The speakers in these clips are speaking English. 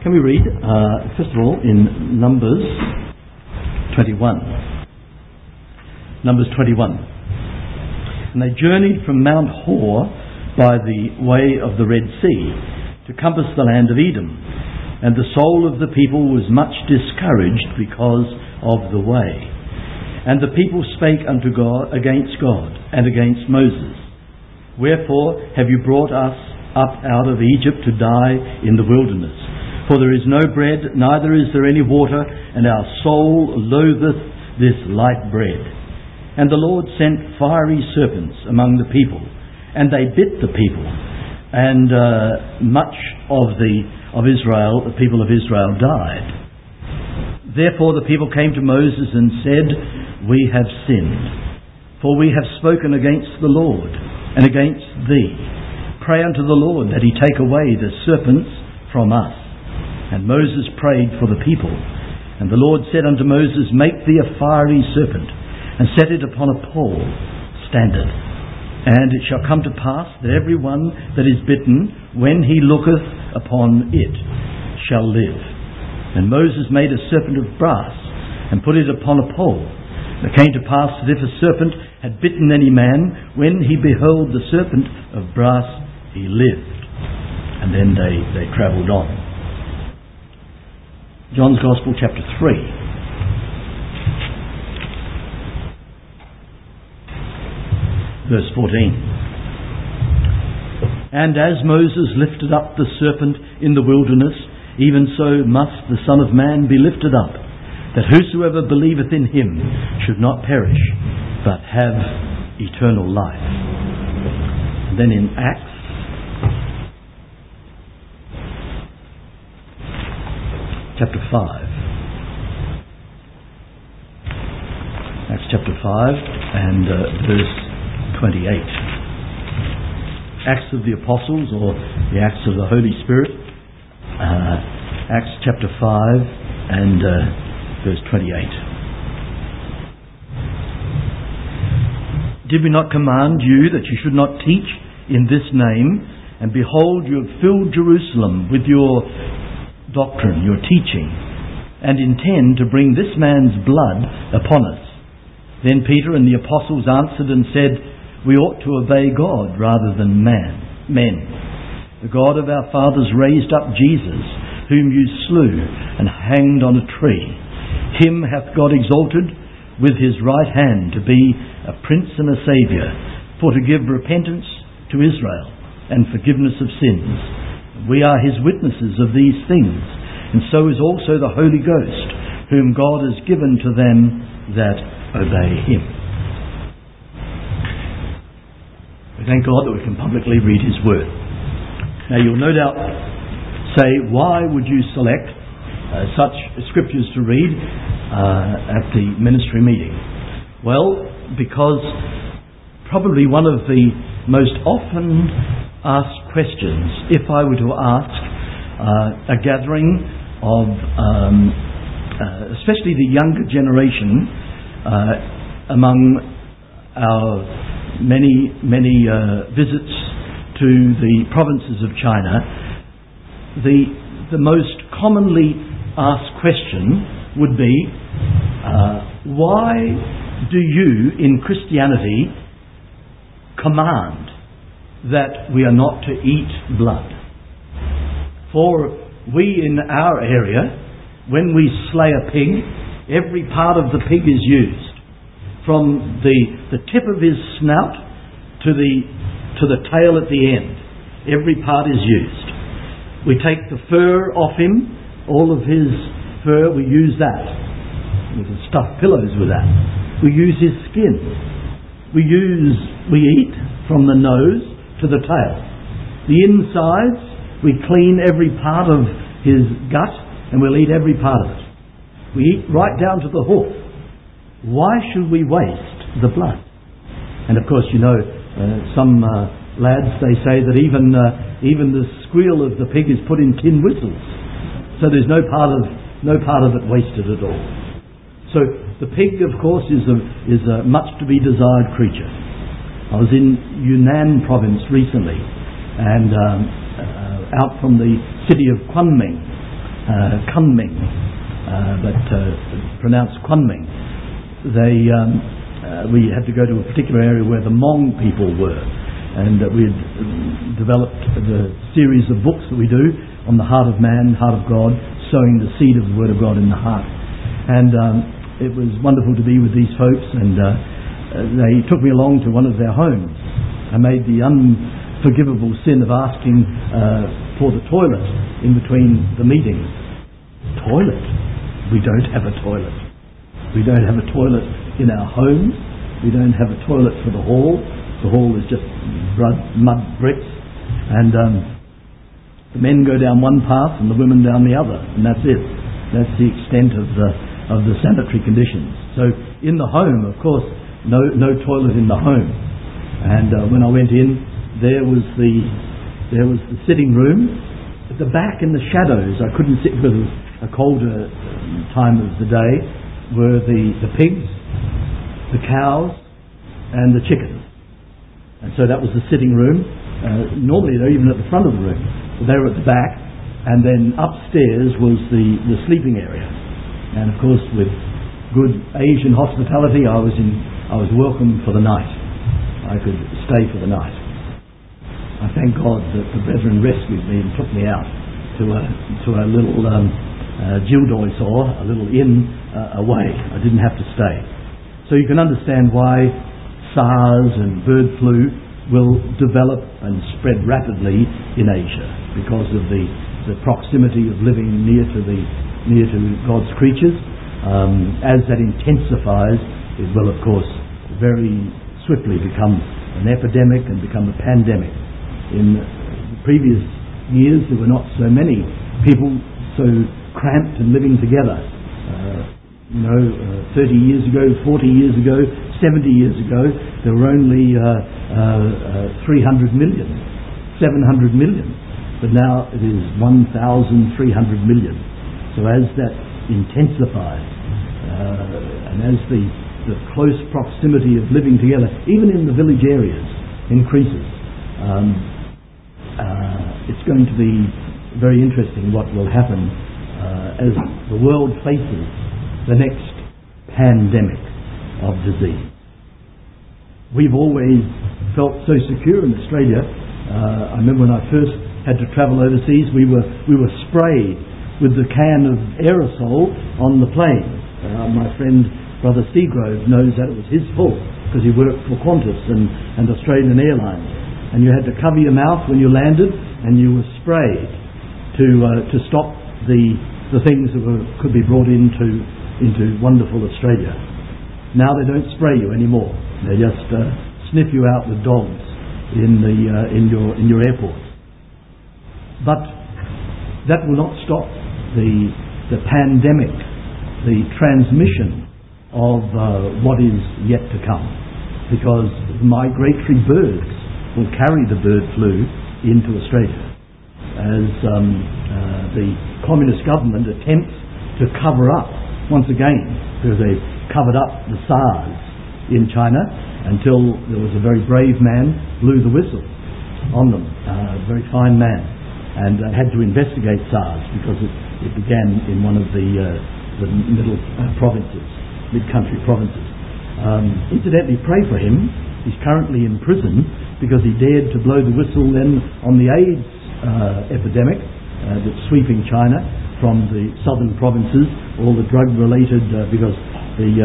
Can we read, first of all, in Numbers 21. Numbers 21. And they journeyed from Mount Hor by the way of the Red Sea to compass the land of Edom. And the soul of the people was much discouraged because of the way. And the people spake unto God against God and against Moses. Wherefore have you brought us up out of Egypt to die in the wilderness? For there is no bread, neither is there any water, and our soul loatheth this light bread. And the Lord sent fiery serpents among the people, and they bit the people. And much of Israel, the people of Israel, died. Therefore the people came to Moses and said, We have sinned, for we have spoken against the Lord and against thee. Pray unto the Lord that he take away the serpents from us. And Moses prayed for the people. And the Lord said unto Moses, Make thee a fiery serpent, and set it upon a pole, standard. And it shall come to pass that every one that is bitten, when he looketh upon it, shall live. And Moses made a serpent of brass, and put it upon a pole. And it came to pass that if a serpent had bitten any man, when he beheld the serpent of brass, he lived. And then they travelled on. John's Gospel, chapter 3. Verse 14. And as Moses lifted up the serpent in the wilderness, even so must the Son of Man be lifted up, that whosoever believeth in him should not perish, but have eternal life. And then in Acts, chapter 5. Acts chapter 5 and verse 28. Acts of the Apostles, or the Acts of the Holy Spirit. Acts chapter 5 and verse 28. Did we not command you that you should not teach in this name? And behold, you have filled Jerusalem with your doctrine, your teaching, and intend to bring this man's blood upon us. Then Peter and the apostles answered and said, We ought to obey God rather than men. The God of our fathers raised up Jesus, whom you slew and hanged on a tree. Him hath God exalted with his right hand to be a prince and a saviour, for to give repentance to Israel and forgiveness of sins. We are his witnesses of these things, and so is also the Holy Ghost, whom God has given to them that obey him. We thank God that we can publicly read his word. Now you'll no doubt say, why would you select such scriptures to read at the ministry meeting? Well, because probably one of the most often asked questions, if I were to ask a gathering of especially the younger generation among our many visits to the provinces of China, the most commonly asked question would be, why do you in Christianity command that we are not to eat blood? For we in our area, when we slay a pig, every part of the pig is used, from the tip of his snout to the tail at the end. Every part is used. We take the fur off him, all of his fur, we use that. We can stuff pillows with that. We use his skin. We eat from the nose to the tail. The insides, we clean every part of his gut, and we'll eat every part of it. We eat right down to the hoof. Why should we waste the blood? And of course, you know, some lads, they say that even the squeal of the pig is put in tin whistles, so there's no part of it wasted at all. So the pig, of course, is a much to be desired creature. I was in Yunnan province recently, and out from the city of Kunming, Kunming, but pronounced Kunming. We had to go to a particular area where the Hmong people were, and we had developed the series of books that we do on the heart of man, heart of God, sowing the seed of the Word of God in the heart. And it was wonderful to be with these folks, and they took me along to one of their homes. I made the unforgivable sin of asking for the toilet in between the meetings. Toilet? We don't have a toilet. We don't have a toilet in our homes. We don't have a toilet for the hall. The hall is just mud bricks, and the men go down one path and the women down the other, and that's it. That's the extent of the sanitary conditions. So in the home, of course, no toilet in the home. And when I went in, there was the sitting room. At the back in the shadows, I couldn't sit because it was a colder time of the day, were the pigs, the cows, and the chickens. And so that was the sitting room. Normally they're even at the front of the room, but they were at the back. And then upstairs was the sleeping area. And of course, with good Asian hospitality, I was welcome for the night. I could stay for the night. I thank God that the brethren rescued me and took me out to a little Jildoysor, a little inn away. I didn't have to stay. So you can understand why SARS and bird flu will develop and spread rapidly in Asia because of the proximity of living near to God's creatures. As that intensifies, it will of course very swiftly become an epidemic and become a pandemic. In the previous years there were not so many people so cramped and living together. 30 years ago, 40 years ago, 70 years ago, there were only 300 million, 700 million. But now it is 1,300 million. So as that intensifies, and as the close proximity of living together, even in the village areas, increases, it's going to be very interesting what will happen as the world faces the next pandemic of disease. We've always felt so secure in Australia. I remember when I first had to travel overseas, we were sprayed with the can of aerosol on the plane. My friend Brother Seagrove knows that it was his fault because he worked for Qantas and Australian Airlines, and you had to cover your mouth when you landed, and you were sprayed to stop the things that could be brought into wonderful Australia. Now they don't spray you anymore. They just sniff you out with dogs in your airports. But that will not stop the pandemic, the transmission of what is yet to come, because migratory birds will carry the bird flu into Australia as the communist government attempts to cover up once again, because they covered up the SARS in China until there was a very brave man blew the whistle on them, a very fine man, and had to investigate SARS because it began in one of the middle provinces, mid-country provinces. Incidentally, pray for him. He's currently in prison because he dared to blow the whistle then on the AIDS epidemic that's sweeping China from the southern provinces, all the drug-related, because the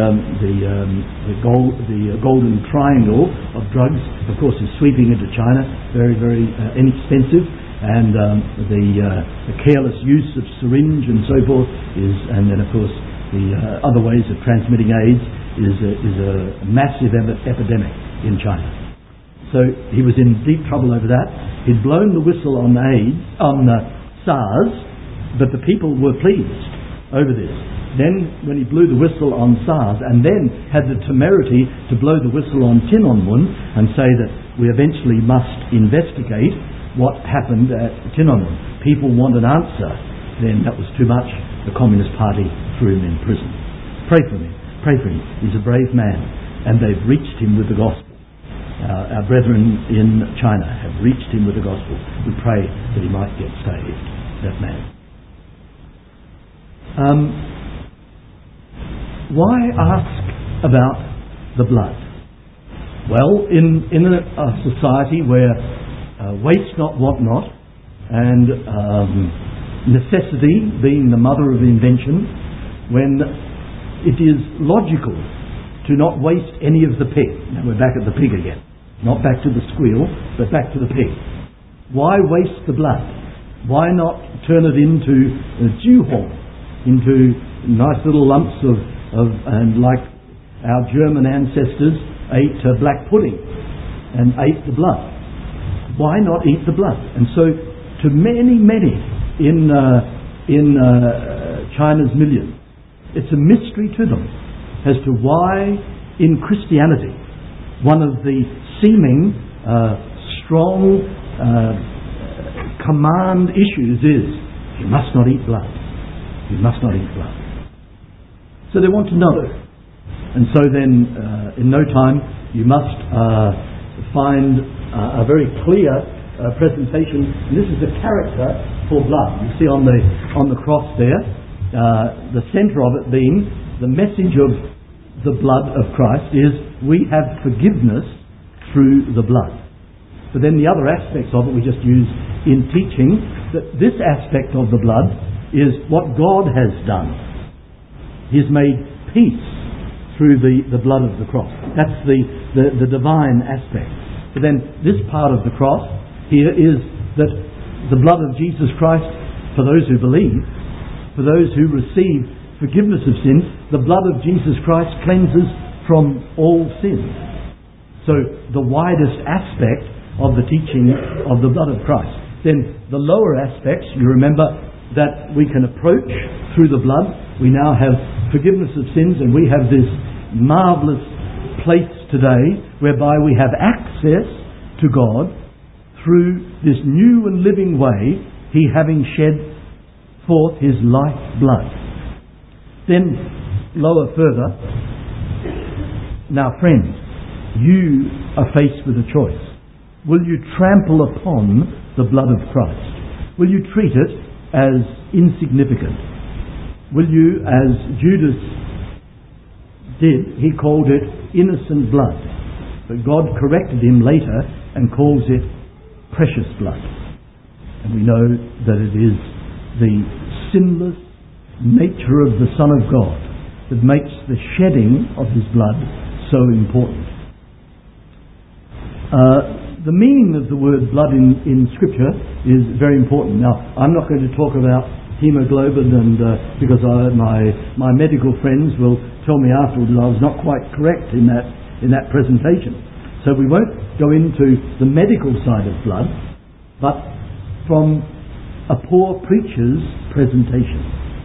golden triangle of drugs, of course, is sweeping into China, very, very inexpensive, and the careless use of syringe and so forth is, and then of course the other ways of transmitting AIDS is a massive epidemic in China. So he was in deep trouble over that. He'd blown the whistle on AIDS, on SARS, but the people were pleased over this. Then when he blew the whistle on SARS and then had the temerity to blow the whistle on Tiananmen and say that we eventually must investigate what happened at Tiananmen, people want an answer, then that was too much. The Communist Party threw him in prison. Pray for him. Pray for him. He's a brave man, and they've reached him with the gospel. Our brethren in China have reached him with the gospel. We pray that he might get saved, that man. Why ask about the blood? Well, in a society where waste not, want not, and necessity being the mother of invention, when it is logical to not waste any of the pig. Now we're back at the pig again. Not back to the squeal, but back to the pig. Why waste the blood? Why not turn it into a juhong, into nice little lumps of and like our German ancestors ate black pudding and ate the blood. Why not eat the blood? And so to many in China's millions, it's a mystery to them as to why in Christianity one of the seeming strong command issues is you must not eat blood. You must not eat blood. So they want to know. And so then in no time you must find a very clear presentation. And this is the character for blood. You see on the cross there, the centre of it being the message of the blood of Christ is we have forgiveness through the blood. But then the other aspects of it we just use in teaching, that this aspect of the blood is what God has done. He's made peace through the blood of the cross. That's the divine aspect. But then this part of the cross here is that the blood of Jesus Christ, for those who believe, for those who receive forgiveness of sins, the blood of Jesus Christ cleanses from all sin. So the widest aspect of the teaching of the blood of Christ. Then the lower aspects, you remember that we can approach through the blood. We now have forgiveness of sins, and we have this marvellous place today whereby we have access to God through this new and living way, He having shed forth His life blood. Then lower further, now friends, you are faced with a choice. Will you trample upon the blood of Christ? Will you treat it as insignificant? Will you, as Judas did, he called it innocent blood. But God corrected him later and calls it precious blood. And we know that it is the sinless nature of the Son of God that makes the shedding of His blood so important. The meaning of the word blood in Scripture is very important. Now, I'm not going to talk about hemoglobin, and because my medical friends will tell me afterwards that I was not quite correct in that presentation. So we won't go into the medical side of blood, but from a poor preacher's presentation.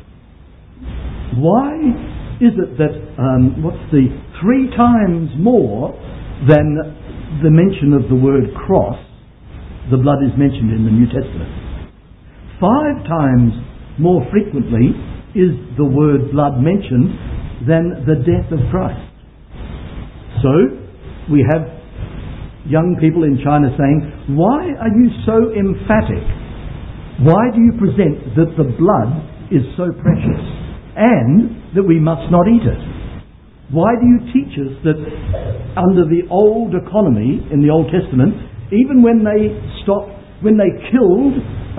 Why is it that what's the 3 times more than the mention of the word cross, the blood is mentioned in the New Testament? 5 times more frequently is the word blood mentioned than the death of Christ. So we have young people in China saying, why are you so emphatic? Why do you present that the blood is so precious and that we must not eat it? Why do you teach us that under the old economy in the Old Testament, even when they killed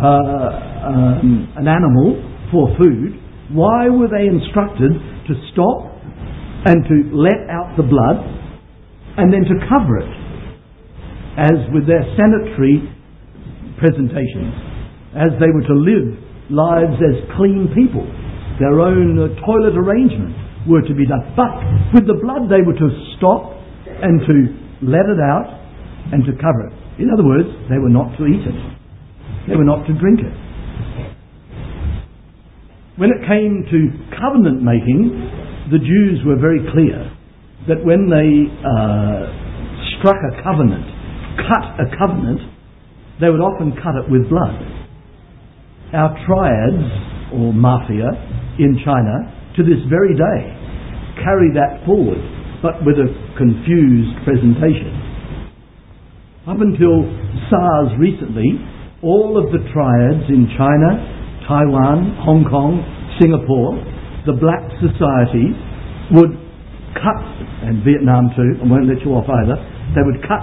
an animal for food, why were they instructed to stop and to let out the blood and then to cover it, as with their sanitary presentations, as they were to live lives as clean people? Their own toilet arrangements were to be done. But with the blood they were to stop and to let it out and to cover it. In other words, they were not to eat it. They were not to drink it. When it came to covenant making, the Jews were very clear that when they struck a covenant, cut a covenant, they would often cut it with blood. Our triads, or mafia, in China, to this very day, carry that forward, but with a confused presentation. Up until SARS recently, all of the triads in China, Taiwan, Hong Kong, Singapore, the black society would cut, and Vietnam too, I won't let you off either, they would cut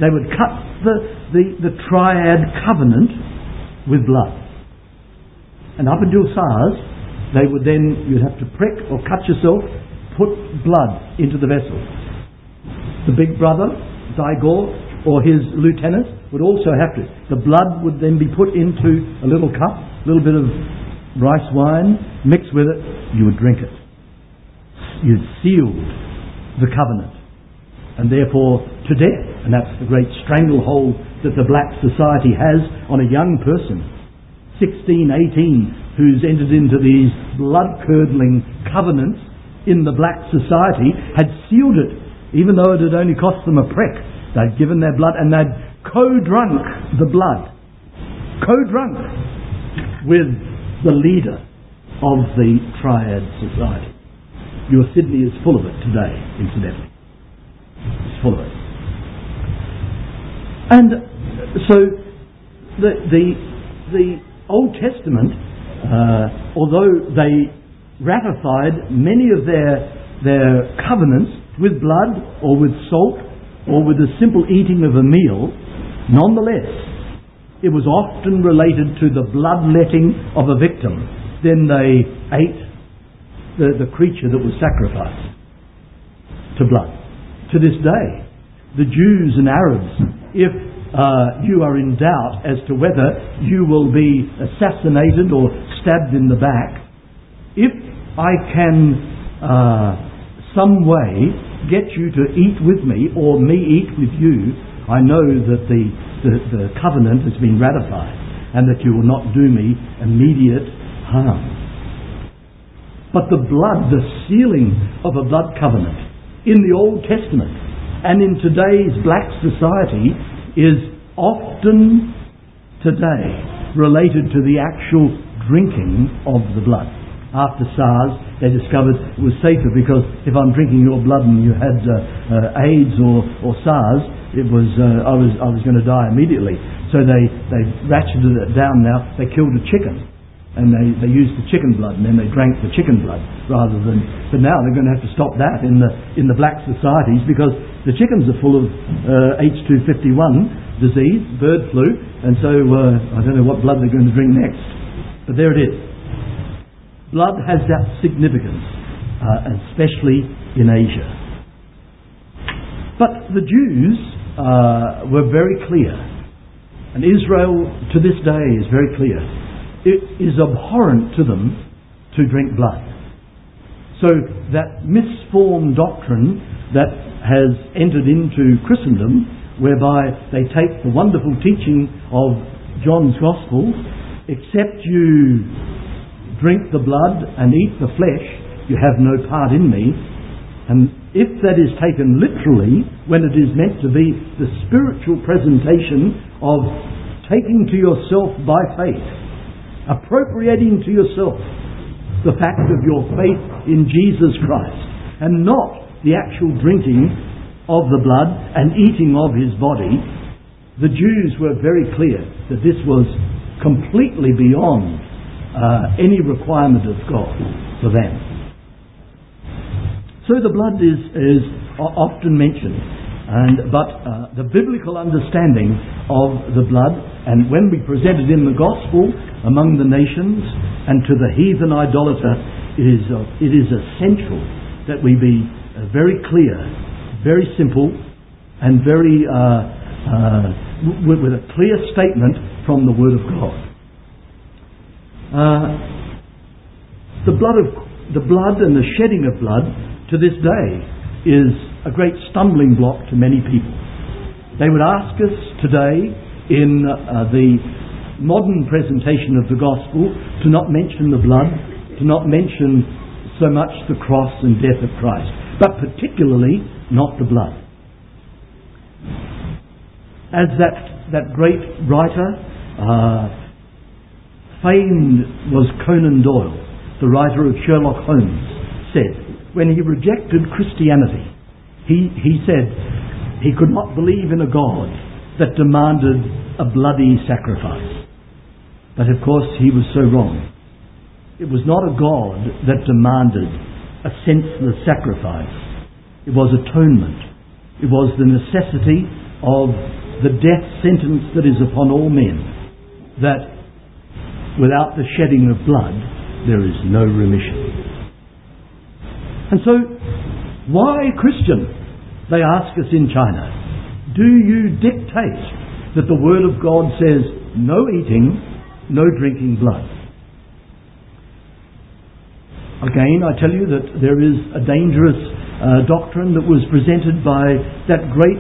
the triad covenant with blood. And up until SARS, they would then, you'd have to prick or cut yourself, put blood into the vessel. The big brother, Zygor, or his lieutenant would also have to. The blood would then be put into a little cup, a little bit of rice wine, mixed with it, you would drink it. You'd sealed the covenant, and therefore to death. And that's the great stranglehold that the black society has on a young person, 16, 18, who's entered into these blood-curdling covenants in the black society, had sealed it, even though it had only cost them a prick. They'd given their blood, and they'd co-drunk the blood, co-drunk with the leader of the Triad Society. Your Sydney is full of it today, incidentally. It's full of it. And so the Old Testament, although they ratified many of their covenants with blood or with salt or with the simple eating of a meal, nonetheless, it was often related to the bloodletting of a victim. Then they ate the creature that was sacrificed to blood. To this day, the Jews and Arabs, if you are in doubt as to whether you will be assassinated or stabbed in the back, if I can some way get you to eat with me or me eat with you, I know that the covenant has been ratified and that you will not do me immediate harm. But the blood, the sealing of a blood covenant in the Old Testament and in today's black society is often today related to the actual drinking of the blood. After SARS, they discovered it was safer because if I'm drinking your blood and you had AIDS or SARS, I was going to die immediately. So they ratcheted it down now. They killed a chicken. And they used the chicken blood, and then they drank the chicken blood rather than. But now they're going to have to stop that in the black societies because the chickens are full of H251 disease, bird flu, and so I don't know what blood they're going to drink next. But there it is. Blood has that significance, especially in Asia. But the Jews were very clear, and Israel to this day is very clear. It is abhorrent to them to drink blood. So that misformed doctrine that has entered into Christendom, whereby they take the wonderful teaching of John's Gospel, except you drink the blood and eat the flesh, you have no part in me. And if that is taken literally, when it is meant to be the spiritual presentation of taking to yourself by faith, appropriating to yourself the fact of your faith in Jesus Christ, and not the actual drinking of the blood and eating of his body, the Jews were very clear that this was completely beyond any requirement of God for them. So the blood is often mentioned, but the biblical understanding of the blood, and when we present it in the gospel among the nations and to the heathen idolater, it is essential that we be very clear, very simple, and very with a clear statement from the Word of God. The blood and the shedding of blood to this day is a great stumbling block to many people. They would ask us today in the modern presentation of the gospel to not mention the blood, to not mention so much the cross and death of Christ, but particularly not the blood. As that great writer, famed was Conan Doyle, the writer of Sherlock Holmes, said, when he rejected Christianity, he said he could not believe in a God that demanded a bloody sacrifice. But of course he was so wrong. It was not a God that demanded a senseless sacrifice. It was atonement. It was the necessity of the death sentence that is upon all men, that without the shedding of blood there is no remission. And so, why, Christian, they ask us in China, do you dictate that the Word of God says no eating, no drinking blood? Again, I tell you that there is a dangerous doctrine that was presented by that great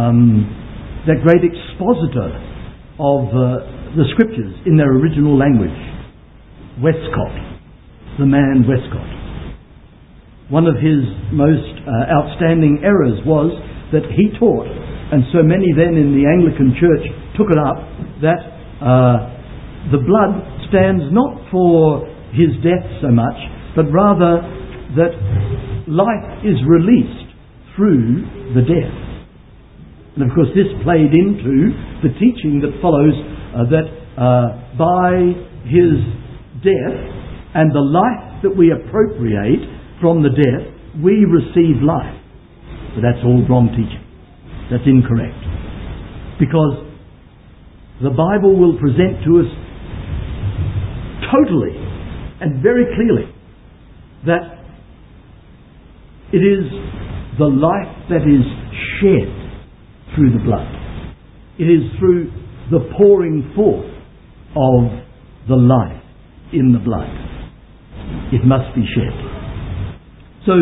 expositor of the Scriptures in their original language, Westcott, the man Westcott. One of his most outstanding errors was that he taught, and so many then in the Anglican Church took it up, that the blood stands not for his death so much, but rather that life is released through the death. And of course this played into the teaching that follows that by his death and the life that we appropriate from the death, we receive life. But that's all wrong teaching. That's incorrect. Because the Bible will present to us totally and very clearly that it is the life that is shed through the blood. It is through the pouring forth of the life in the blood. It must be shed. So,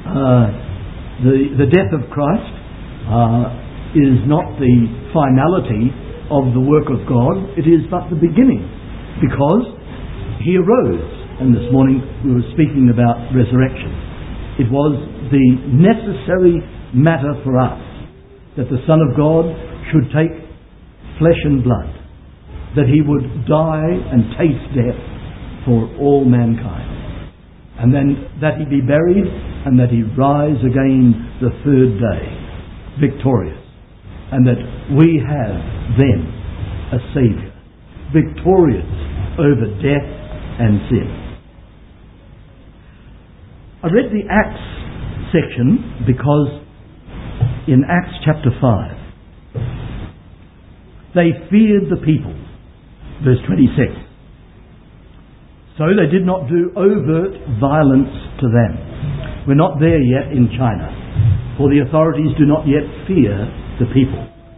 the death of Christ is not the finality of the work of God, it is but the beginning, because He arose, and this morning we were speaking about resurrection. It was the necessary matter for us that the Son of God should take flesh and blood, that He would die and taste death for all mankind, and then that He be buried and that He rise again the third day, victorious, and that we have then a Saviour, victorious over death and sin. I read the Acts section because in Acts chapter 5 they feared the people, verse 26. So they did not do overt violence to them. We're not there yet in China, for the authorities do not yet fear the people.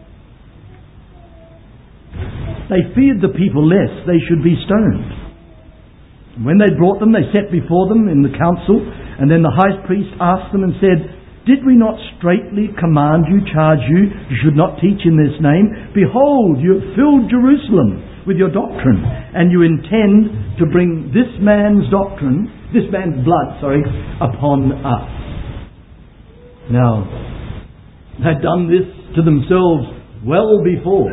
They feared the people lest they should be stoned. When they brought them, they set before them in the council, and then the high priest asked them and said, "Did we not straitly command you, charge you, you should not teach in this name? Behold, you have filled Jerusalem with your doctrine, and you intend to bring this man's doctrine, this man's blood, upon us." Now, they'd done this to themselves well before.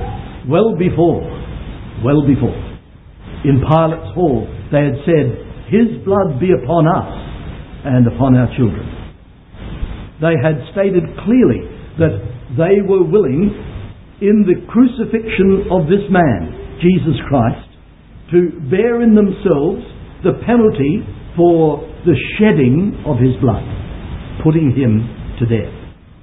In Pilate's hall, they had said, "His blood be upon us and upon our children." They had stated clearly that they were willing, in the crucifixion of this man, Jesus Christ, to bear in themselves the penalty for the shedding of His blood, putting Him to death.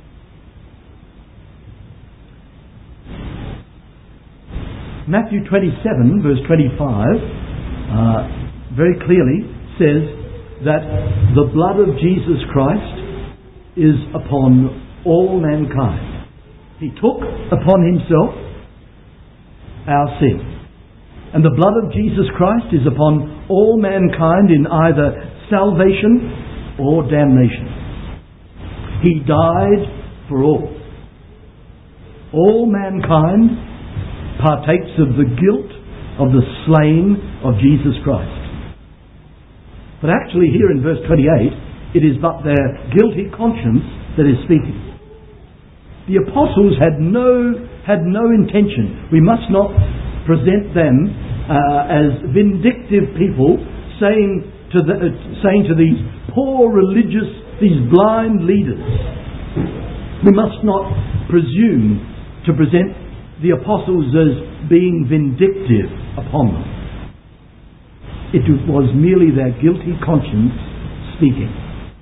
Matthew 27 verse 25 very clearly says that the blood of Jesus Christ is upon all mankind. He took upon Himself our sin. And the blood of Jesus Christ is upon all mankind in either salvation or damnation. He died for all. All mankind partakes of the guilt of the slain of Jesus Christ. But actually here in verse 28, it is but their guilty conscience that is speaking. The apostles had no intention. We must not present them as vindictive people saying to these poor religious, these blind leaders. We must not presume to present the apostles as being vindictive upon them. It was merely their guilty conscience speaking.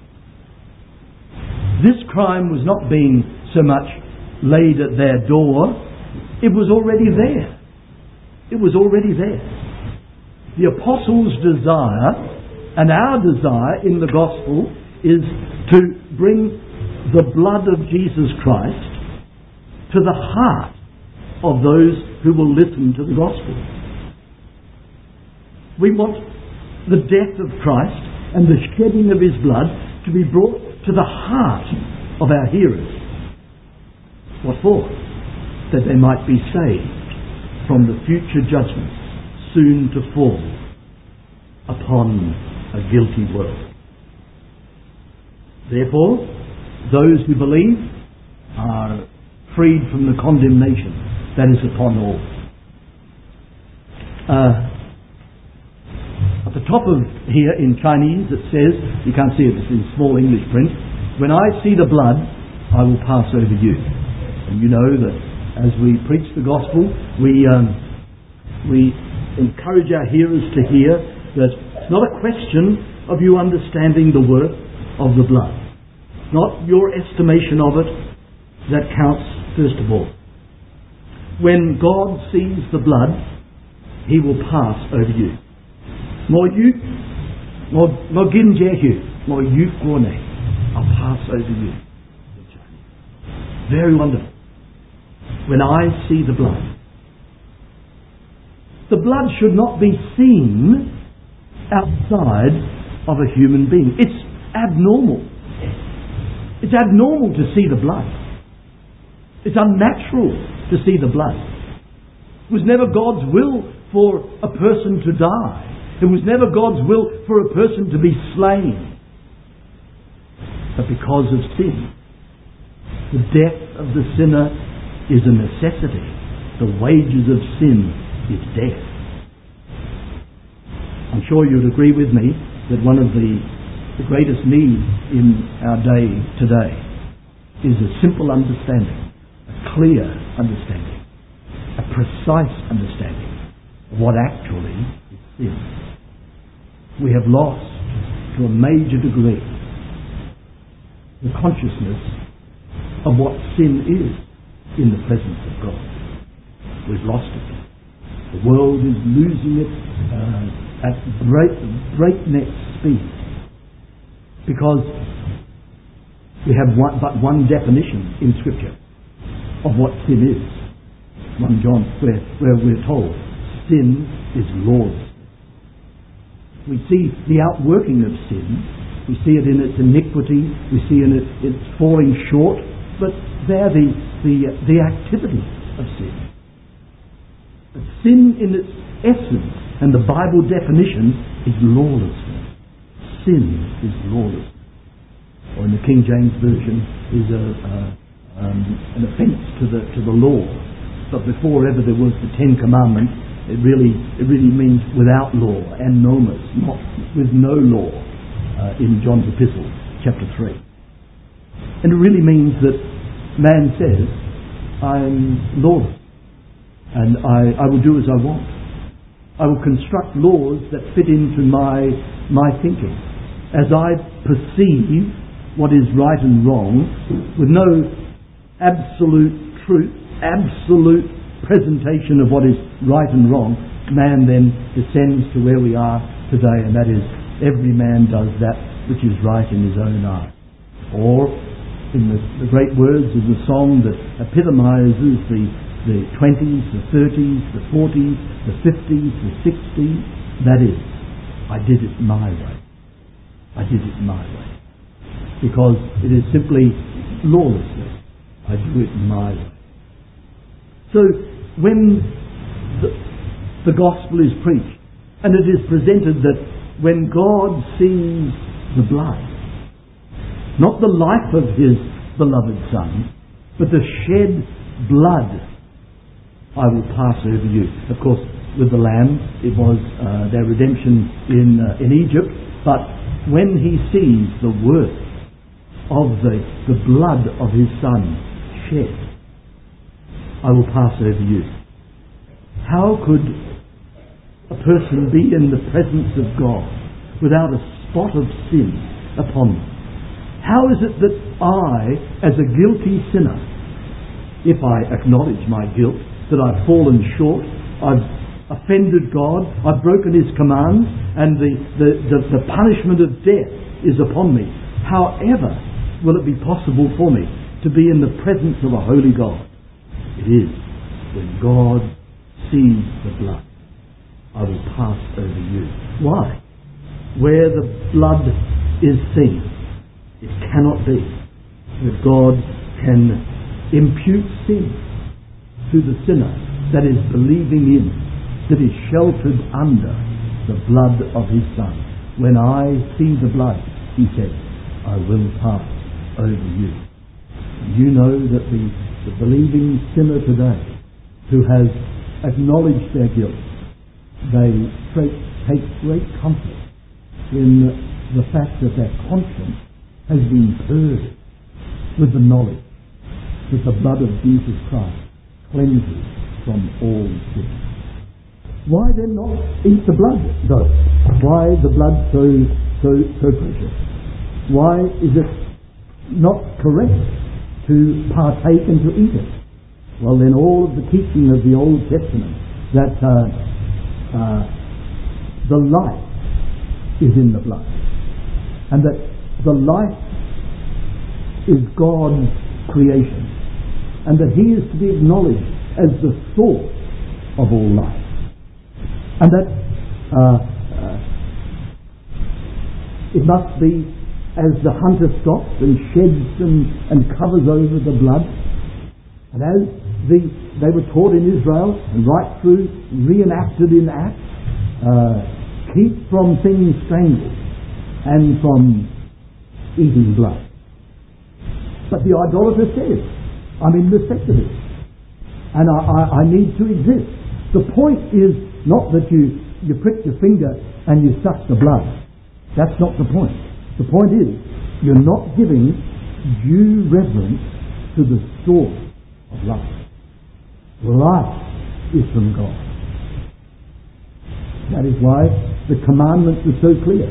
This crime was not being so much laid at their door. It was already there. It was already there. The apostles' desire and our desire in the gospel is to bring the blood of Jesus Christ to the heart of those who will listen to the gospel. We want the death of Christ and the shedding of his blood to be brought to the heart of our hearers. What for? That they might be saved from the future judgments soon to fall upon a guilty world. Therefore, those who believe are freed from the condemnation that is upon all. At the top of here in Chinese it says, you can't see it, it's in small English print, "When I see the blood, I will pass over you." And you know that as we preach the gospel, we encourage our hearers to hear that it's not a question of you understanding the worth of the blood. It's not your estimation of it that counts first of all. When God sees the blood, he will pass over you. I'll pass over you. Very wonderful. When I see the blood. The blood should not be seen outside of a human being. It's abnormal. It's abnormal to see the blood. It's unnatural to see the blood. It was never God's will for a person to die. It was never God's will for a person to be slain. But because of sin, the death of the sinner is a necessity. The wages of sin is death. I'm sure you'd agree with me that one of the greatest needs in our day today is a simple understanding, a clear understanding, a precise understanding of what actually is sin. We have lost, to a major degree, the consciousness of what sin is in the presence of God. We've lost it. The world is losing it at breakneck speed because we have but one definition in Scripture of what sin is. 1 John, where we're told sin is lawlessness. We see the outworking of sin. We see it in its iniquity. We see in its falling short. But they're the activity of sin. But sin in its essence and the Bible definition is lawlessness. Sin is lawlessness. Or in the King James Version is an offence to the law. But before ever there was the Ten Commandments, it really means without law, and nomos, not with no law, in John's Epistle, chapter 3. And it really means that man says, I'm lawless, and I will do as I want. I will construct laws that fit into my thinking, as I perceive what is right and wrong, with no absolute truth, absolute presentation of what is right and wrong. Man then descends to where we are today, and that is every man does that which is right in his own eyes. Or, in the great words of the song that epitomizes the 20s, the 30s, the 40s, the 50s, the 60s, that is, I did it my way. I did it my way. Because it is simply lawlessness. I do it my way. So, when the gospel is preached, and it is presented that when God sees the blood, not the life of his beloved Son, but the shed blood, I will pass over you. Of course, with the Lamb, it was their redemption in Egypt, but when he sees the worth of the blood of his Son shed, I will pass over you. How could a person be in the presence of God without a spot of sin upon them? How is it that I, as a guilty sinner, if I acknowledge my guilt, that I've fallen short, I've offended God, I've broken His commands, and the punishment of death is upon me, however will it be possible for me to be in the presence of a holy God? It is when God sees the blood. I will pass over you. Why? Where the blood is seen, it cannot be that God can impute sin to the sinner that is believing in, that is sheltered under the blood of His Son. When I see the blood, He said, I will pass over you. You know that the believing sinner today who has acknowledged their guilt, they take great comfort in the fact that their conscience has been purged with the knowledge that the blood of Jesus Christ cleanses from all sin. Why then not eat the blood, though? Why the blood so precious? Why is it not correct to partake and to eat it? Well, then all of the teaching of the Old Testament that the life is in the blood, and that the life is God's creation, and that He is to be acknowledged as the source of all life, and that it must be as the hunter stops and sheds and covers over the blood, and as they were taught in Israel and right through reenacted in Acts, keep from things strangled and from eating blood. But the idolater says, I'm in respect of it, and I need to exist. The point is not that you prick your finger and you suck the blood. That's not the point. The point is, you're not giving due reverence to the source of life. Life is from God. That is why the commandments are so clear.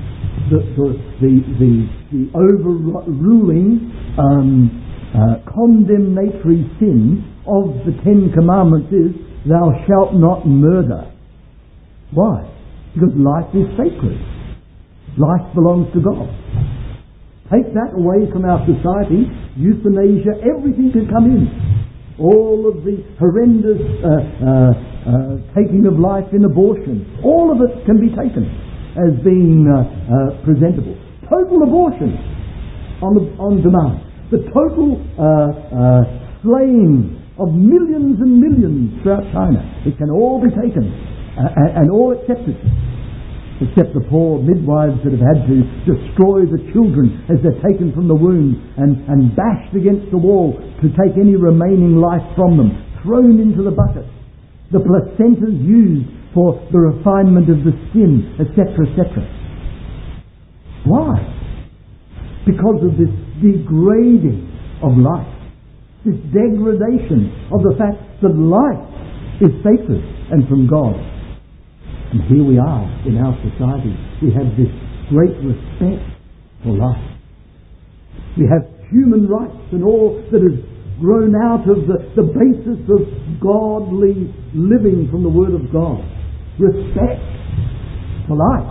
The overruling condemnatory sin of the Ten Commandments is, thou shalt not murder. Why? Because life is sacred. Life belongs to God. Take that away from our society, euthanasia, everything can come in. All of the horrendous taking of life in abortion, all of it can be taken as being presentable. Total abortion on demand. The total slaying of millions and millions throughout China. It can all be taken and all accepted. Except the poor midwives that have had to destroy the children as they're taken from the womb and bashed against the wall to take any remaining life from them, thrown into the bucket. The placentas used for the refinement of the skin, etc., etc. Why? Because of this degrading of life, this degradation of the fact that life is sacred and from God. And here we are in our society. We have this great respect for life. We have human rights and all that has grown out of the basis of godly living from the Word of God. Respect for life.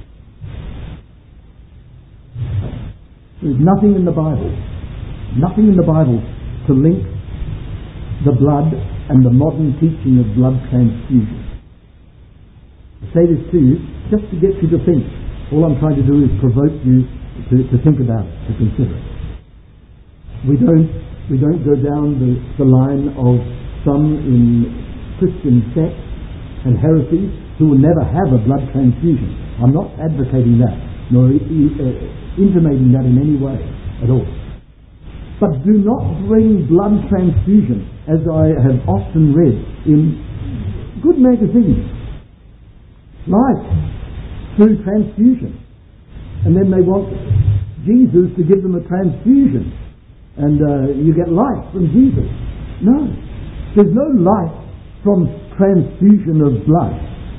There's nothing in the Bible to link the blood and the modern teaching of blood transfusion. I say this to you just to get you to think. All I'm trying to do is provoke you to think about it, to consider it. We don't go down the line of some in Christian sects and heresies who will never have a blood transfusion. I'm not advocating that, nor intimating that in any way at all. But do not bring blood transfusion, as I have often read in good magazines. Life through transfusion. And then they want Jesus to give them a transfusion. And you get life from Jesus. No. There's no life from transfusion of blood.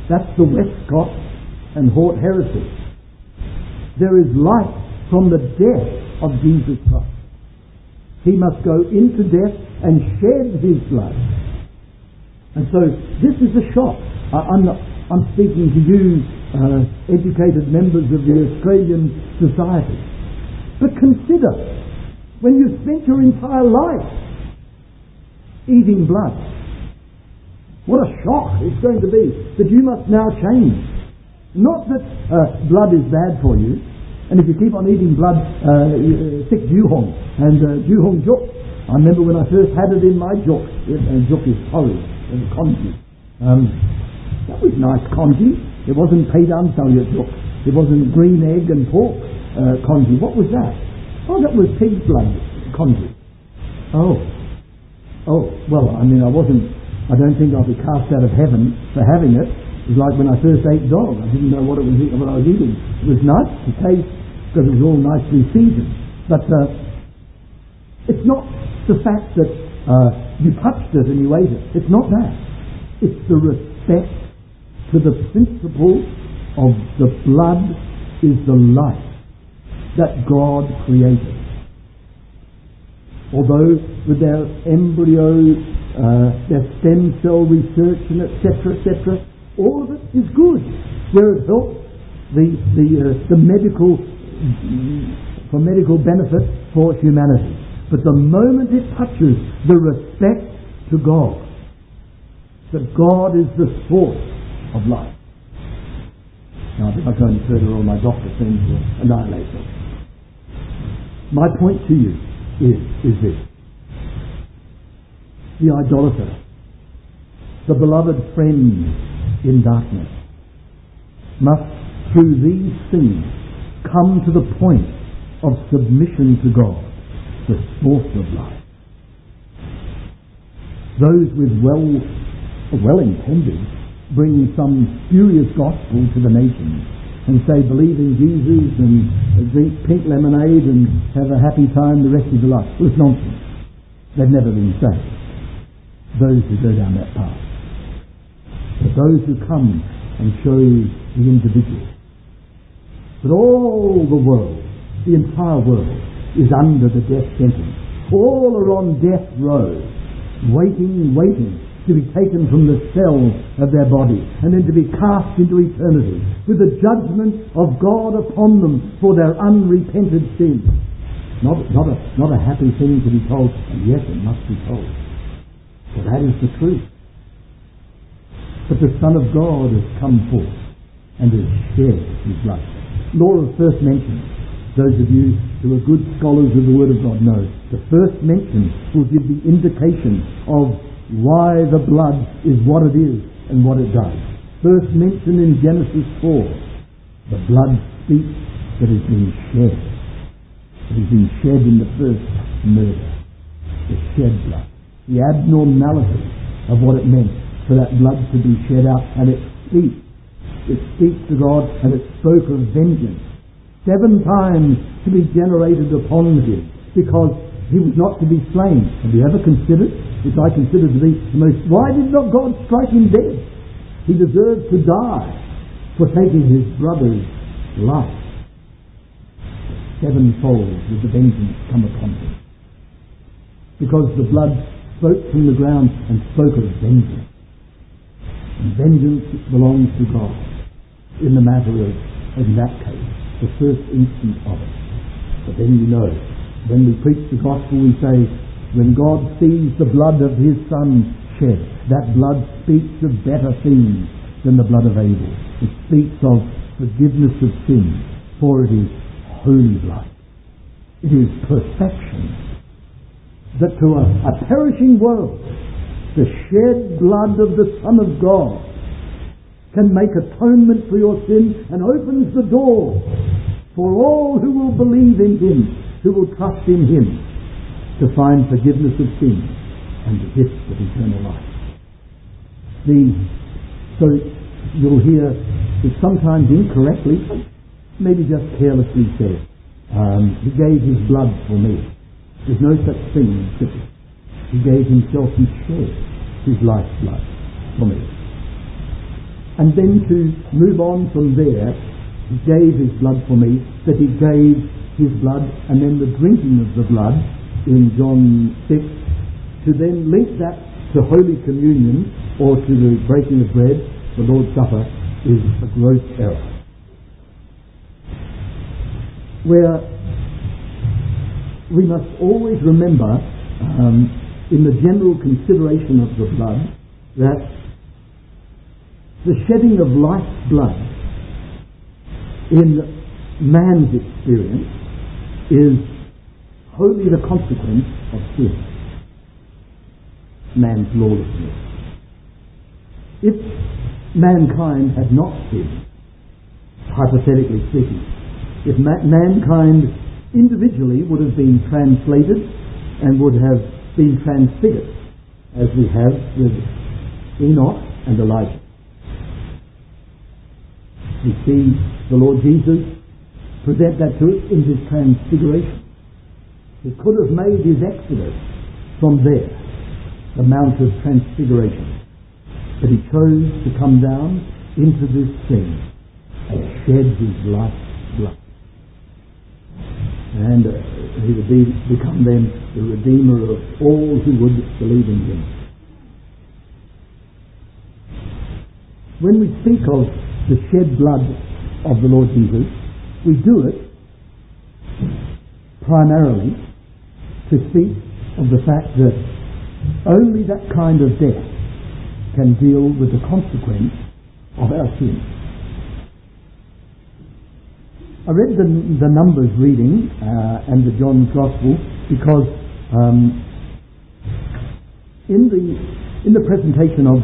That's the Westcott and Hort heresy. There is life from the death of Jesus Christ. He must go into death and shed his blood. And so this is a shock. I'm speaking to you, educated members of the Australian Society. But consider, when you spent your entire life eating blood, what a shock it's going to be that you must now change. Not that blood is bad for you, and if you keep on eating blood, thick juhong and juhong juk. I remember when I first had it in my juk, and juk is porridge, and congee. That was nice congee. It wasn't paydan salyut juk. It wasn't green egg and pork congee. What was that? Oh, that was pig's blood congee. Oh, well, I mean, I don't think I'll be cast out of heaven for having it. It was like when I first ate dog. I didn't know what I was eating. It was nice to taste because it was all nicely seasoned. But it's not the fact that you touched it and you ate it. It's not that. It's the respect to the principle of the blood is the life that God created. Although with their embryo, their stem cell research and etc., all of it is good, where it helps the medical for medical benefit for humanity. But the moment it touches the respect to God, that God is the source of life. Now, if I go any further, all my doctor friends will annihilate them. My point to you is this: the idolater, the beloved friend in darkness, must through these things come to the point of submission to God, the source of life. Those with well-intended bring some spurious gospel to the nations and say, believe in Jesus and drink pink lemonade and have a happy time the rest of your life. Well, it's nonsense. They've never been saved, those who go down that path. But those who come and show the individual. But all the world, the entire world, is under the death sentence. All are on death row, waiting to be taken from the cells of their body and then to be cast into eternity with the judgment of God upon them for their unrepented sins. Not a happy thing to be told, and yes, it must be told. For that is the truth. But the Son of God has come forth and has shed his blood. Law of first mention. Those of you who are good scholars of the Word of God know the first mention will give the indication of why the blood is what it is and what it does. First mention in Genesis 4. The blood speaks that has been shed. It has been shed in the first murder. The shed blood. The abnormality of what it meant for that blood to be shed out, and it speaks. It speaks to God, and it spoke of vengeance 7 times to be generated upon him, because he was not to be slain. Have you ever considered, which I consider to be the most, why did not God strike him dead? He deserved to die for taking his brother's life. 7-fold did the vengeance come upon him, because the blood spoke from the ground and spoke of vengeance. And vengeance belongs to God in the matter of, in that case, the first instant of it. But then you know, when we preach the gospel, we say, when God sees the blood of his Son shed, that blood speaks of better things than the blood of Abel. It speaks of forgiveness of sins, for it is holy blood. It is perfection. That to a perishing world, the shed blood of the Son of God can make atonement for your sin and opens the door for all who will believe in him, who will trust in him, to find forgiveness of sin and the gift of eternal life. So you'll hear it sometimes incorrectly, maybe just carelessly said, he gave his blood for me. There's no such thing in Scripture. He gave himself, he shed his life's blood for me. And then to move on from there, he gave his blood for me, that he gave his blood, and then the drinking of the blood in John 6, to then link that to Holy Communion or to the breaking of bread, the Lord's Supper, is a gross error. Where we must always remember, in the general consideration of the blood, that the shedding of life's blood in man's experience is wholly the consequence of sin, man's lawlessness. If mankind had not sinned, hypothetically speaking, if mankind individually would have been translated and would have been transfigured, as we have with Enoch and Elijah. We see the Lord Jesus present that to us in his transfiguration. He could have made his exodus from there, the Mount of Transfiguration, but he chose to come down into this thing and shed his life's blood. And he would become then the Redeemer of all who would believe in him. When we speak of the shed blood of the Lord Jesus, we do it primarily to speak of the fact that only that kind of death can deal with the consequence of our sin. I read the Numbers reading and the John's Gospel because in the presentation of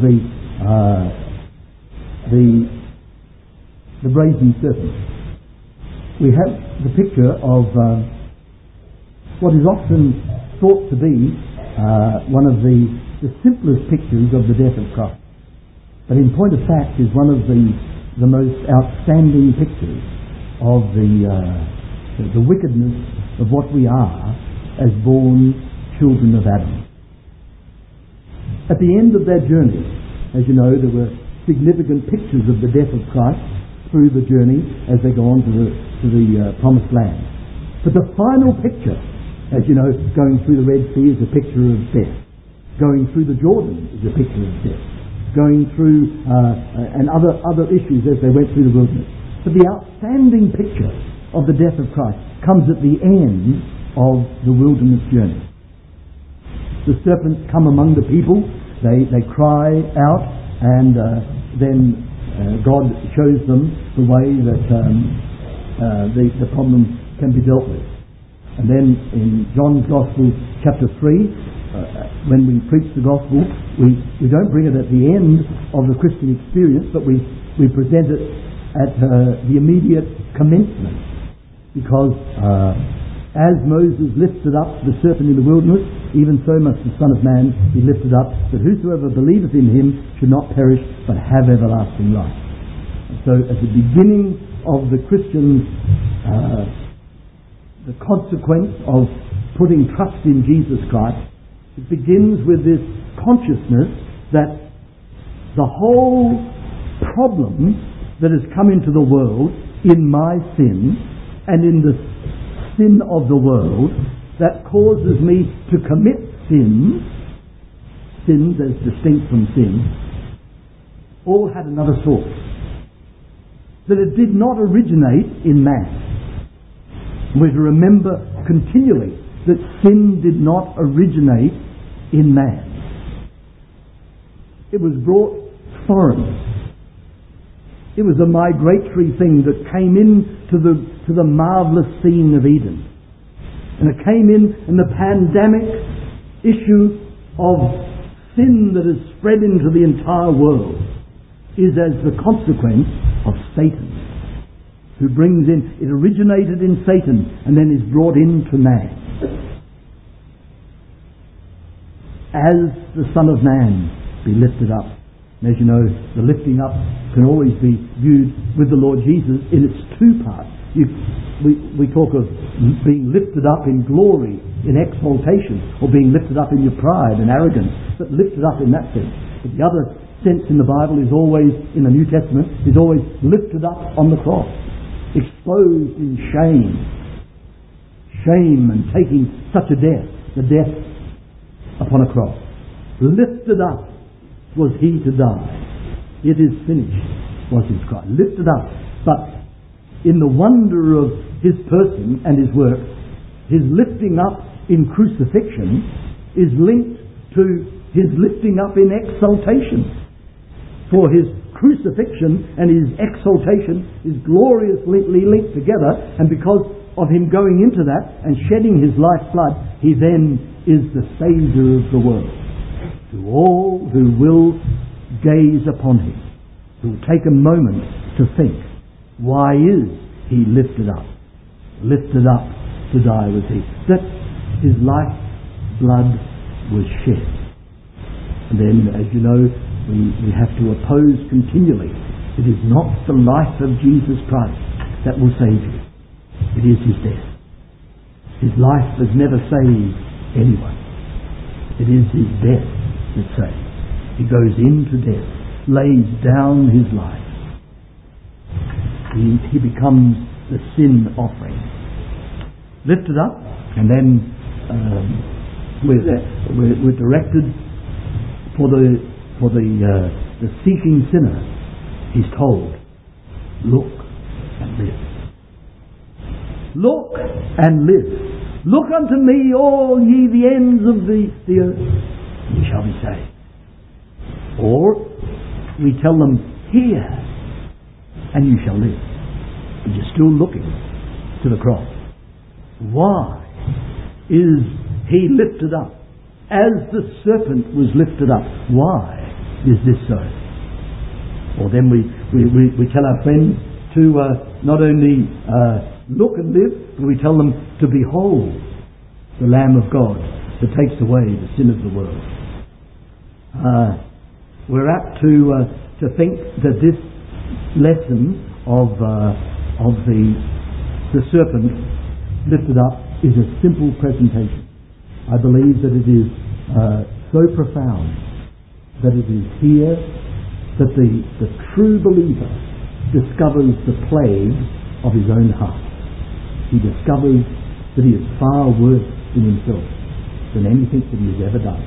the brazen serpent, we have the picture of what is often thought to be one of the simplest pictures of the death of Christ, but in point of fact is one of the most outstanding pictures of the wickedness of what we are as born children of Adam. At the end of their journey, as you know, there were significant pictures of the death of Christ through the journey as they go on to the promised land. But the final picture, as you know, going through the Red Sea is a picture of death. Going through the Jordan is a picture of death. Going through and other issues as they went through the wilderness. But the outstanding picture of the death of Christ comes at the end of the wilderness journey. The serpents come among the people, they cry out, and then God shows them the way that the problem can be dealt with. And then in John's Gospel, chapter 3, when we preach the Gospel, we don't bring it at the end of the Christian experience, but we present it at the immediate commencement, because as Moses lifted up the serpent in the wilderness, even so must the Son of Man be lifted up, that whosoever believeth in him should not perish but have everlasting life. And so at the beginning of the Christian, the consequence of putting trust in Jesus Christ, it begins with this consciousness that the whole problem that has come into the world in my sin and in the sin of the world that causes me to commit sins as distinct from sin, all had another source. That it did not originate in man. We're to remember continually that sin did not originate in man. It was brought foreign. It was a migratory thing that came in to the marvellous scene of Eden. And it came in, and the pandemic issue of sin that has spread into the entire world is as the consequence of Satan, who brings in, it originated in Satan and then is brought into man. As the Son of Man be lifted up. And as you know, the lifting up can always be viewed with the Lord Jesus in its two parts. We talk of being lifted up in glory, in exaltation, or being lifted up in your pride and arrogance, but lifted up in that sense. But the other sense in the Bible is always, in the New Testament, is always lifted up on the cross, exposed in shame. Shame and taking such a death, the death upon a cross. Lifted up was he to die. It is finished was his cry. Lifted up. But in the wonder of his person and his work, his lifting up in crucifixion is linked to his lifting up in exaltation. For his crucifixion and his exaltation is gloriously linked together, and because of him going into that and shedding his lifeblood, he then is the Saviour of the world. To all who will gaze upon him, who will take a moment to think, why is he lifted up? Lifted up to die with thee. That his lifeblood was shed. And then, as you know, we have to oppose continually. It is not the life of Jesus Christ that will save you. It is his death. His life has never saved anyone. It is his death that saves. He goes into death, lays down his life. He becomes the sin offering. Lifted up, and then we're directed for the seeking sinner. He's told, look and live. Look and live. Look unto me, all ye the ends of the earth, and ye shall be saved. Or we tell them, hear, and you shall live. But you're still looking to the cross. Why is he lifted up? As the serpent was lifted up. Why is this so? Or then we tell our friends to not only look and live, but we tell them to behold the Lamb of God that takes away the sin of the world. We're apt to think that this lesson of the serpent lifted up is a simple presentation. I believe that it is so profound that it is here that the true believer discovers the plague of his own heart. He discovers that he is far worse in himself than anything that he has ever done.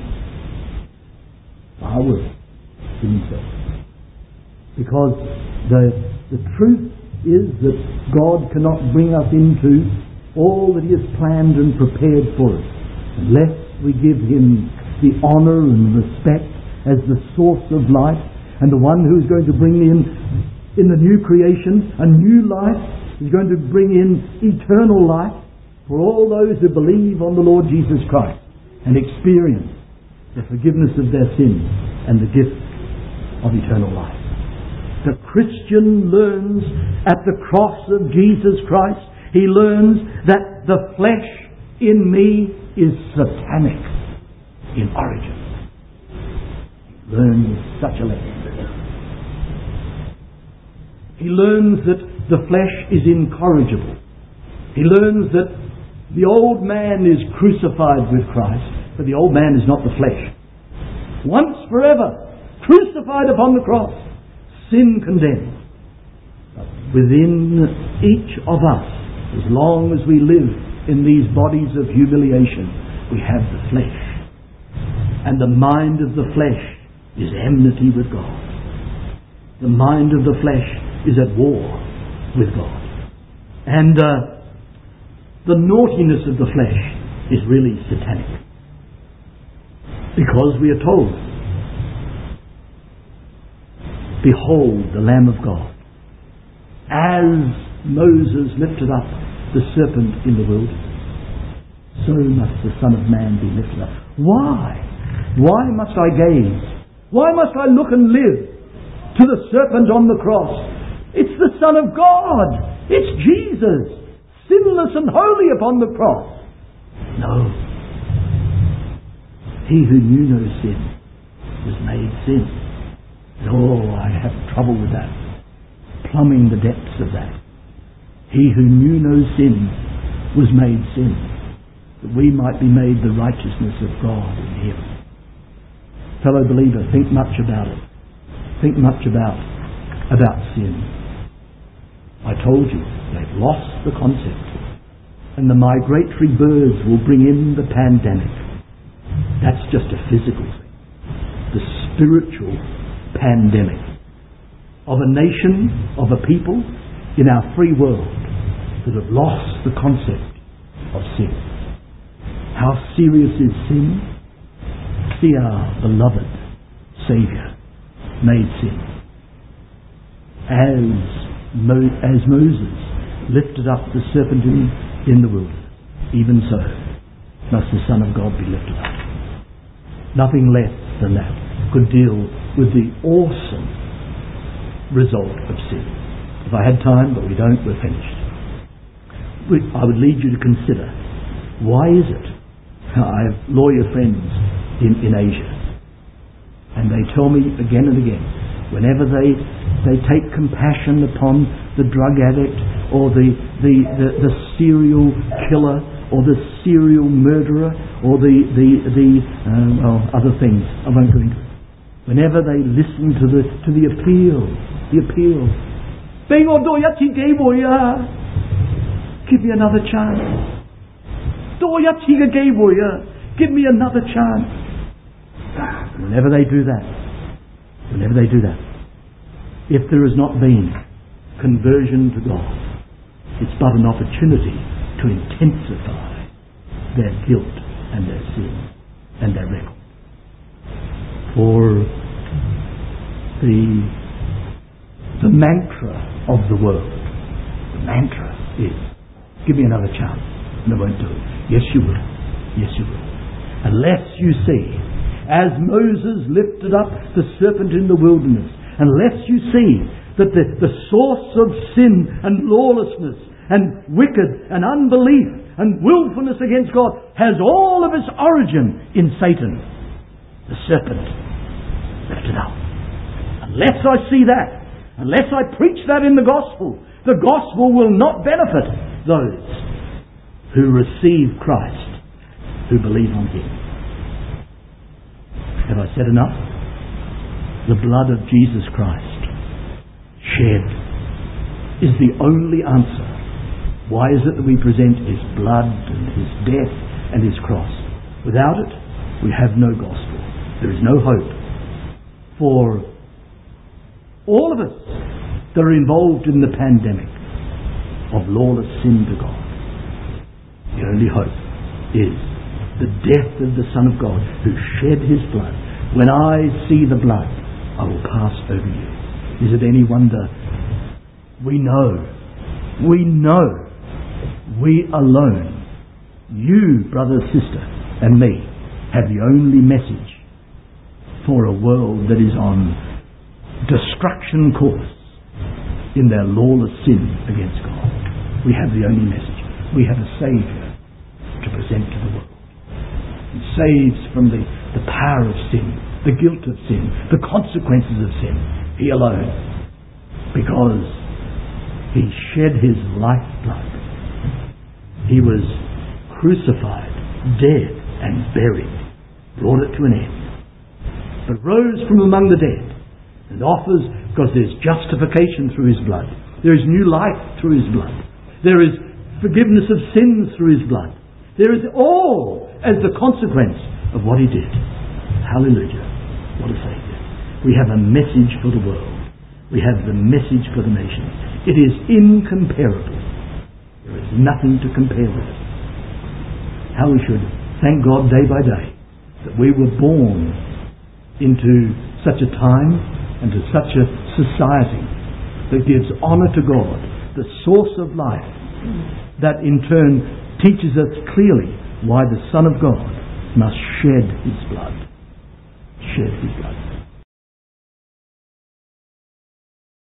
Far worse in himself. Because the truth is that God cannot bring us into all that he has planned and prepared for us unless we give him the honour and respect as the source of life and the one who is going to bring in the new creation a new life. He's going to bring in eternal life for all those who believe on the Lord Jesus Christ and experience the forgiveness of their sins and the gift of eternal life. The Christian learns at the cross of Jesus Christ, he learns that the flesh in me is satanic in origin. He learns such a lesson. He learns that the flesh is incorrigible. He learns that the old man is crucified with Christ, but the old man is not the flesh. Once forever, crucified upon the cross, sin condemned. But within each of us, as long as we live in these bodies of humiliation, we have the flesh. And the mind of the flesh is enmity with God. The mind of the flesh is at war with God. And the naughtiness of the flesh is really satanic. Because we are told, behold the Lamb of God. As Moses lifted up the serpent in the wilderness, so must the Son of Man be lifted up. Why? Why must I gaze? Why must I look and live to the serpent on the cross? It's the Son of God. It's Jesus, sinless and holy upon the cross. No. He who knew no sin was made sin. Oh, I have trouble with that. Plumbing the depths of that. He who knew no sin was made sin, that we might be made the righteousness of God in him. Fellow believer, think much about it. think much about sin. I told you, they've lost the concept. And the migratory birds will bring in the pandemic. That's just a physical thing. The spiritual pandemic of a nation, of a people in our free world that have lost the concept of sin. How serious is sin? See our beloved Saviour made sin. As Moses lifted up the serpent in the wilderness, even so must the Son of God be lifted up. Nothing less than that could deal with the awesome result of sin. If I had time, but we don't, we're finished. I would lead you to consider, why is it? I have lawyer friends in Asia, and they tell me again and again, whenever they take compassion upon the drug addict or the serial killer or the serial murderer or other things, I won't go into it. Whenever they listen to the appeal, give me another chance. Give me another chance. Whenever they do that, if there has not been conversion to God, it's but an opportunity to intensify their guilt and their sin and their record. For the mantra of the world, the mantra is, give me another chance, and they won't do it. Yes, you will. Yes, you will. Unless you see, as Moses lifted up the serpent in the wilderness, unless you see that the source of sin and lawlessness and wicked and unbelief and willfulness against God has all of its origin in Satan, the serpent lifted up. Unless I see that, unless I preach that in the gospel will not benefit those who receive Christ, who believe on Him. Have I said enough? The blood of Jesus Christ shed is the only answer. Why is it that we present His blood and His death and His cross? Without it, we have no gospel. There is no hope for all of us that are involved in the pandemic of lawless sin to God. The only hope is the death of the Son of God who shed His blood. When I see the blood, I will pass over you. Is it any wonder? We know, we alone, you, brother, sister, and me, have the only message for a world that is on destruction course in their lawless sin against God. We have the only message. We have a Saviour to present to the world. He saves from the power of sin, the guilt of sin, the consequences of sin. He alone. Because He shed His lifeblood. He was crucified, dead, and buried. Brought it to an end. But rose from among the dead and offers, because there's justification through His blood. There is new life through His blood. There is forgiveness of sins through His blood. There is all as the consequence of what He did. Hallelujah. What a Saviour. We have a message for the world. We have the message for the nations. It is incomparable. There is nothing to compare with it. How we should thank God day by day that we were born into such a time and to such a society that gives honour to God, the source of life, that in turn teaches us clearly why the Son of God must shed His blood. Shed His blood.